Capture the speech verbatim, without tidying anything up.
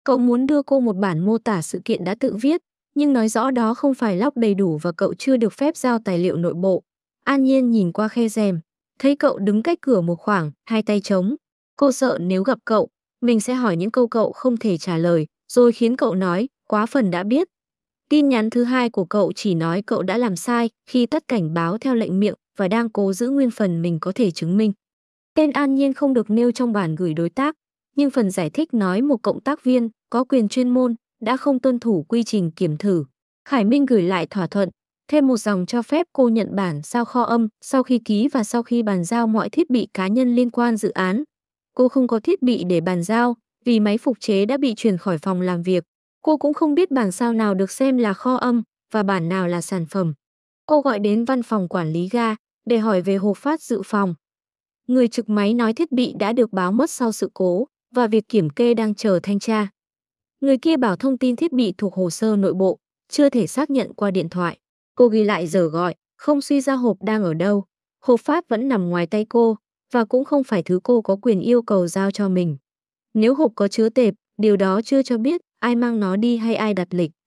Cậu muốn đưa cô một bản mô tả sự kiện đã tự viết, nhưng nói rõ đó không phải log đầy đủ và cậu chưa được phép giao tài liệu nội bộ. An Nhiên nhìn qua khe rèm, thấy cậu đứng cách cửa một khoảng, hai tay trống. Cô sợ nếu gặp cậu, mình sẽ hỏi những câu cậu không thể trả lời, rồi khiến cậu nói, quá phần đã biết. Tin nhắn thứ hai của cậu chỉ nói cậu đã làm sai khi tắt cảnh báo theo lệnh miệng và đang cố giữ nguyên phần mình có thể chứng minh. Tên An Nhiên không được nêu trong bản gửi đối tác, nhưng phần giải thích nói một cộng tác viên có quyền chuyên môn đã không tuân thủ quy trình kiểm thử. Khải Minh gửi lại thỏa thuận, thêm một dòng cho phép cô nhận bản sao kho âm sau khi ký và sau khi bàn giao mọi thiết bị cá nhân liên quan dự án. Cô không có thiết bị để bàn giao vì máy phục chế đã bị chuyển khỏi phòng làm việc. Cô cũng không biết bản sao nào được xem là kho âm và bản nào là sản phẩm. Cô gọi đến văn phòng quản lý ga để hỏi về hộp phát dự phòng. Người trực máy nói thiết bị đã được báo mất sau sự cố và việc kiểm kê đang chờ thanh tra. Người kia bảo thông tin thiết bị thuộc hồ sơ nội bộ, chưa thể xác nhận qua điện thoại. Cô ghi lại giờ gọi, không suy ra hộp đang ở đâu. Hộp phát vẫn nằm ngoài tay cô và cũng không phải thứ cô có quyền yêu cầu giao cho mình. Nếu hộp có chứa tệp, điều đó chưa cho biết ai mang nó đi hay ai đặt lịch.